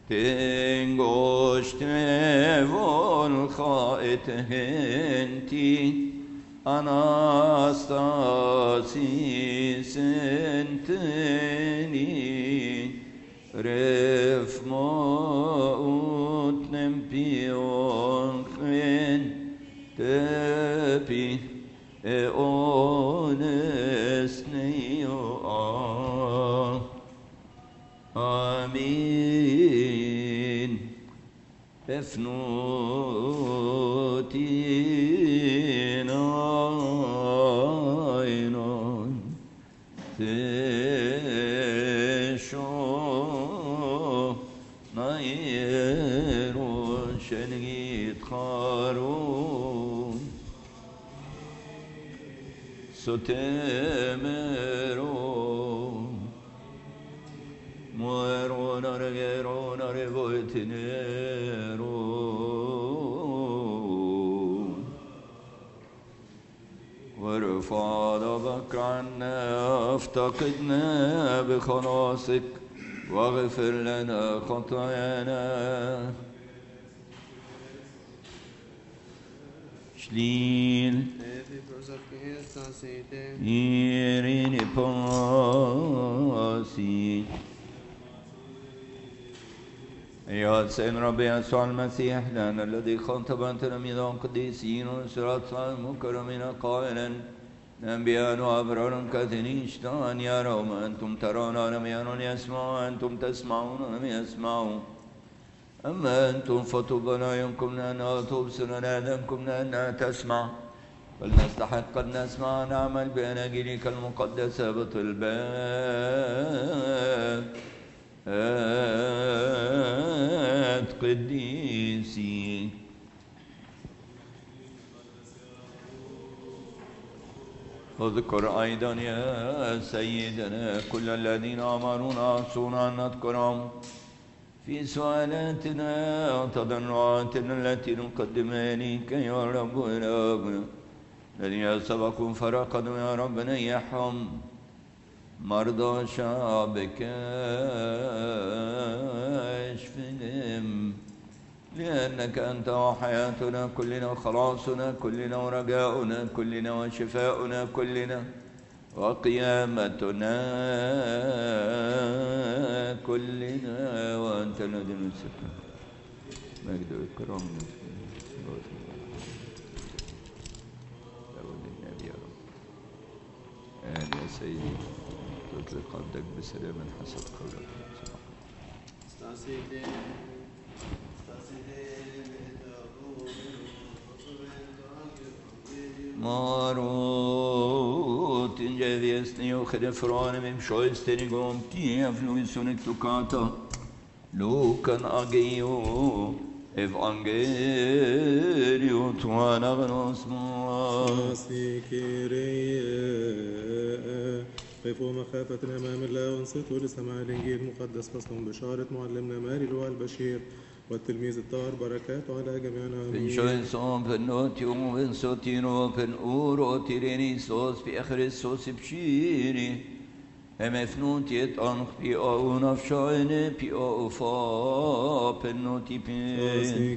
تنگشته والخائط هنتی Anastasi senteni refmaut nempion chen tepi eones neo Amin Efnutina Tesho Nairo Shenit Karun Sotemero Muero Naregero Narevoitinero وارفع ضبك عنا افتقدنا بخلاصك واغفر لنا خطايانا شليل يريني باسي أيها السيد ربي يسوع المسيح لنا الذي خاطب أنت تلاميذه القديسين وسرات المكرمين قائلا أنبياء وأبرار كثيرين اشتهى أن يروا ما أنتم ترون ولم يروا يسمعوا أنتم تسمعون ولم يسمعوا أما أنتم فطوبى لأعينكم لأنها تبصر ولآذانكم لأنها تسمع فلنستحق أن نسمع ونعمل بأناجيلك المقدسة بطلبات قديسي اذكر أيضا يا سيدنا كل الذين أمرونا أوصونا أن نذكرهم في سؤالاتنا وتضرعاتنا التي نقدمها إليك يا رب إلهنا الذين سبقوا فرقدوا يا رب نيحهم مرضى شعبك اشفهم لأنك أنت وحياتنا كلنا وخلاصنا كلنا ورجاؤنا كلنا وشفاؤنا كلنا وقيامتنا كلنا وأنت الذي نسكن مجد والكرام يا سيدي تطلق عبدك بسلام حسب قولك Marot ingeviesni och refrane med sjösten igång till fluisunik tukata Lukan agio evangelio tuana gnosma قفوا مخافة أمام الله وانصتوا لسماع الإنجيل المقدس فصل بشارة معلمنا ماري لواء البشير والتلميذ الطاهر بركاته على جميعنا آمين. Vinshöjsom för nötjom, vinsotino för oro, tyrennisos, في Kristus bskyri. Emefnotiet anch pi aunaf shine pi aufa penotipin.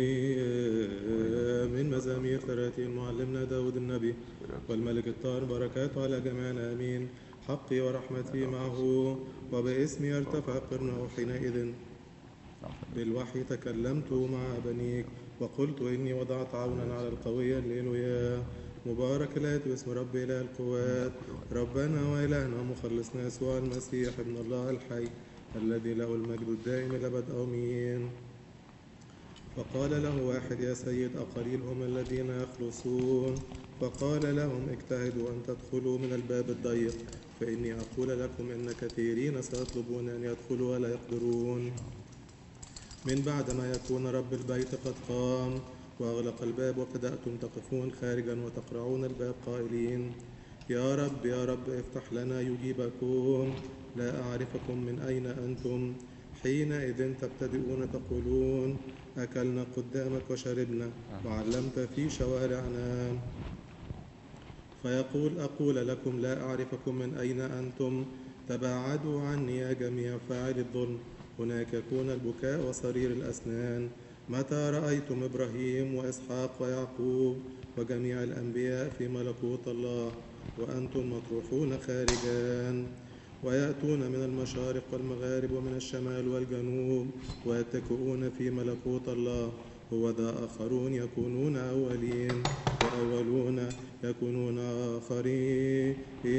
من مزامير 30 معلمنا داود النبي والملك الطاهر بركاته على جميعنا آمين. حقي ورحمتي معه وباسمي ارتفع قرنه حينئذ. بالوحي تكلمت مع بنيك وقلت إني وضعت عونا على القوي الليلويا. مبارك الآتي باسم رب إله القوات ربنا وإلهنا ومخلصنا يسوع المسيح ابن الله الحي الذي له المجد الدائم إلى أبد آمين. فقال له واحد يا سيد أقليل هم الذين يخلصون؟ فقال لهم اجتهدوا أن تدخلوا من الباب الضيق فإني أقول لكم إن كثيرين سيطلبون أن يدخلوا ولا يقدرون. من بعد ما يكون رب البيت قد قام وأغلق الباب وبدأتم تقفون خارجا وتقرعون الباب قائلين يا رب يا رب افتح لنا يجيبكم لا أعرفكم من أين أنتم. حينئذ تبتدئون تقولون أكلنا قدامك وشربنا وعلمت في شوارعنا. فيقول أقول لكم لا أعرفكم من أين أنتم. تباعدوا عني يا جميع فاعل الظلم. هناك يكون البكاء وصرير الأسنان. متى رأيتم إبراهيم وإسحاق ويعقوب وجميع الأنبياء في ملكوت الله وأنتم مطروحون خارجان، ويأتون من المشارق والمغارب ومن الشمال والجنوب ويتكئون في ملكوت الله. هو ذا آخرون يكونون أولين وأولون يكونون آخرين.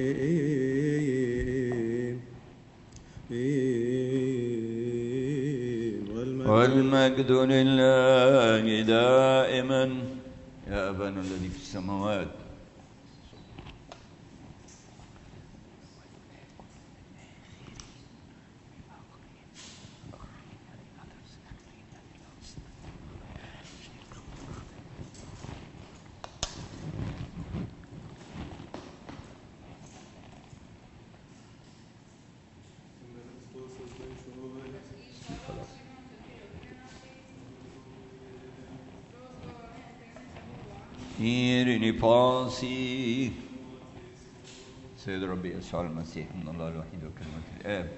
والمجد لله دائما. يا أبانا الذي في السماوات. إيرني باسي سيد ربي يسوع المسيح من الله الوحيد وكلمة الآب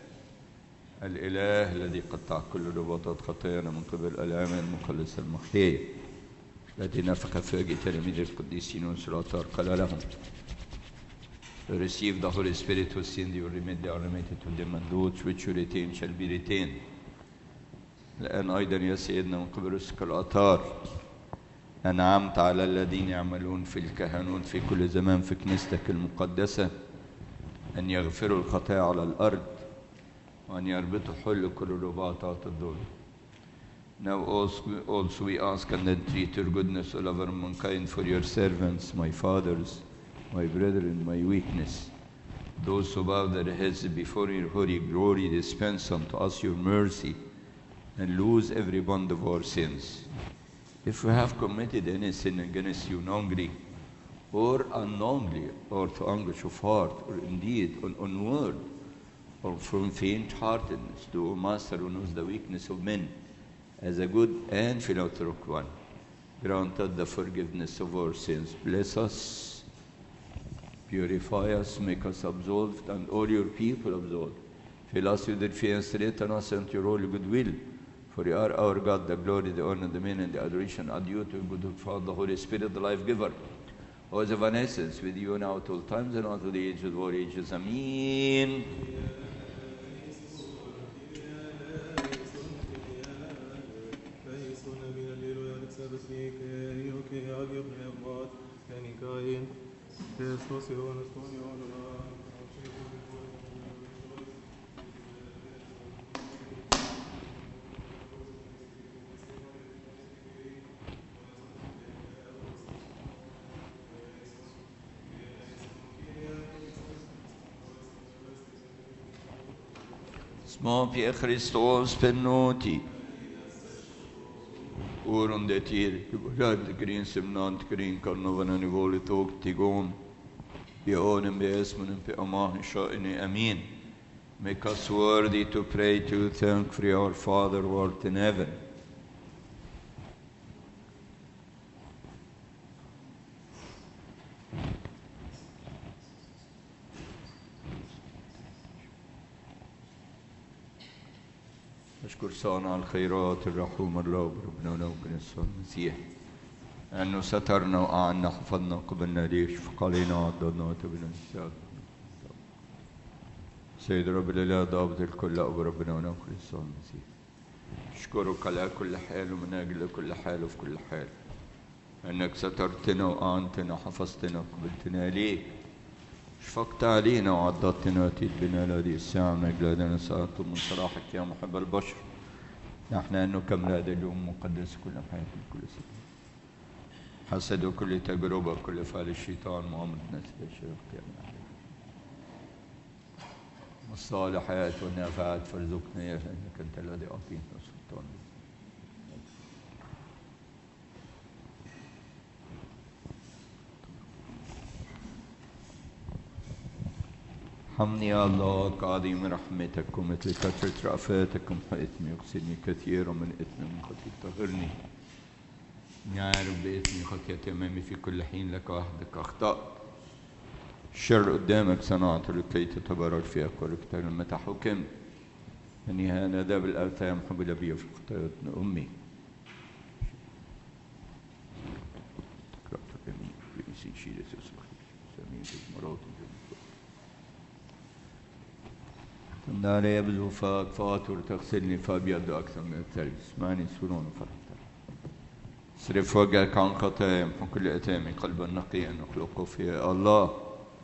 الإله الذي قطع كل رباطات خطايانا من قبل الآلام المخلصة المحيية التي نفخ في تلاميذ القديسين والسلاطار قال لهم receive the Holy Spirit whose sins you remit, they are remitted to them, and those which you retain shall be retained. الآن أيضا يا سيدنا من قبل رسك الأطهار أنعمت على الذين يعملون في الكهنوت في كل زمان في كنيستك المقدسة أن يغفروا الخطايا على الأرض وأن يربطوا حل كل رباطات الظلم. Now also we ask and entreat your goodness all over mankind for your servants, my fathers, my brethren, my weakness. Those who bow their heads before your holy glory, dispense unto us your mercy and lose every bond of our sins. If we have committed any sin against you knowingly or unknowingly, or to anguish of heart, or indeed on word, or from faint-heartedness, to O Master who knows the weakness of men, as a good and philanthropic one, grant us the forgiveness of our sins. Bless us, purify us, make us absolved, and all your people absolved. Fill us with your fear and strengthen us unto your holy goodwill. For you are our God, the glory, the honor, the meaning, and the adoration are due to your good Father, the Holy Spirit, the life giver, who is of an essence with you now at all times and unto the ages of all ages. Amen. Små Pie Christos penoti. Oron det tir, röd grin semnant grin karnovana nivåli tåg tigon. Björnen besmunen pe amah sha'ini amin. Make us worthy to pray to thank for our Father who art in heaven. أشكر صانع الخيرات الرحوم الرب ربنا ونوبنا يسوع المسيح أنه سترنا وأعنا حفظنا قبلنا ليش فقالينا وعضدنا وتبنا الساد سيد رب الإله ضابط الكل أبو ربنا ونوبنا يسوع المسيح أشكرك على كل حال ومن أجل كل حال وفي كل حال أنك سترتنا وأعنتنا وحفظتنا وقبلتنا ليك شفقت علينا وعضدتنا وأتيت بنا لهذه الساعة من أجل هذا نسألك من صلاحك يا محب البشر نحن أن نكمل هذا اليوم مقدس كل حياتنا كل سنة حسد وكل تجربة كل فعل الشيطان مؤامرة نسل الشرق يا من والصالحات والنافعات فارزقنا يا إنك أنت الذي أعطيتنا السلطان حمني يا الله كعظيم رحمتك ومثل كثرة رأفاتك ومحيتني يغسلني كثيرا من إثم من خطيئتي طهرني يا رب بإثمي خطيئتي أمامي في كل حين لك وحدك أخطأت الشر قدامك صنعت لكي تتبرر في أقوالك متى حكمت أني هذا بالآثام حبل بي في خطايا أمي. تمنى يبدو فاك فاتور تغسلني فابيض أكثر من الثلج. اسمعني سرون فرحت. صرف وجهك عن خطاياي من كل أثامي قلبا نقيا نخلقه في الله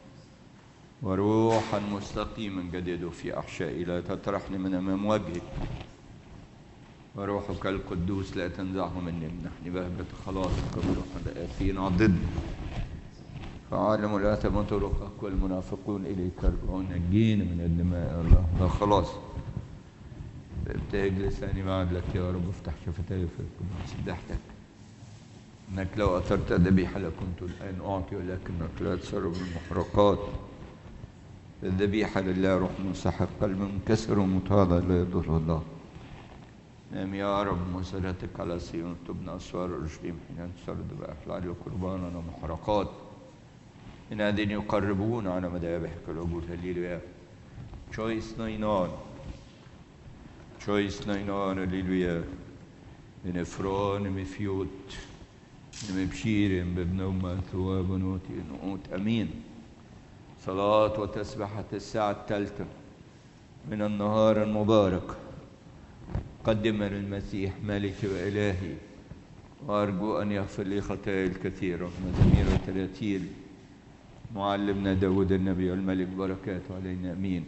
وروحا مستقيما جدده في أحشائي. لا تطرحني من أمام وجهك وروحك القدوس لا تنزعه مني. امنحني بهجة خلاصك وروح الآثين ضد فعالم الآثم طرقك والمنافقون إليك يرجعون. نجينا من الدماء يا الله. لا خلاص ابتهج لساني بعد لك يا رب. افتح شفتي في القدس سبحتك انك لو اثرت ذبيحه لكنت الان اعطي ولكنك لا تسر بالمحرقات. الذبيحه لله روح منسحق قلب منكسر ومتواضع لا يضر الله. نعم يا رب مسيرتك على صيون تبنى اسوار اورشليم حين تسرد بافعال قربانا ومحرقات من الذين يقربون على مذابحك العبود. هللويا. تشويس ناينان تشويس ناينان. هللويا. نفران مفيوت مبشير بابنهما ثواب ونوتي نقوت. أمين. صلاة وتسبحة الساعة 3 من النهار المبارك. قدم للمسيح ملكي وإلهي وأرجو أن يغفر لي خطاياي الكثيرة. مزامير 30 معلمنا داود النبي والملك بركاته علينا. أمين.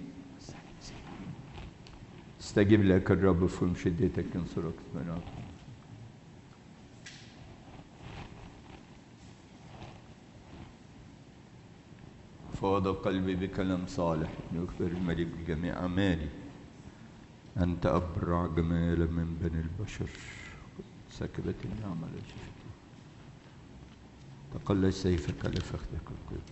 استجب لك الرب في شدتك انصرك منك. فاض قلبي بكلام صالح يخبر الملك بجميع أعمالي. أنت أبرع جمالا من بني البشر. سكبت النعمة على شفتي. تقلج سيفك على فخذك القدس.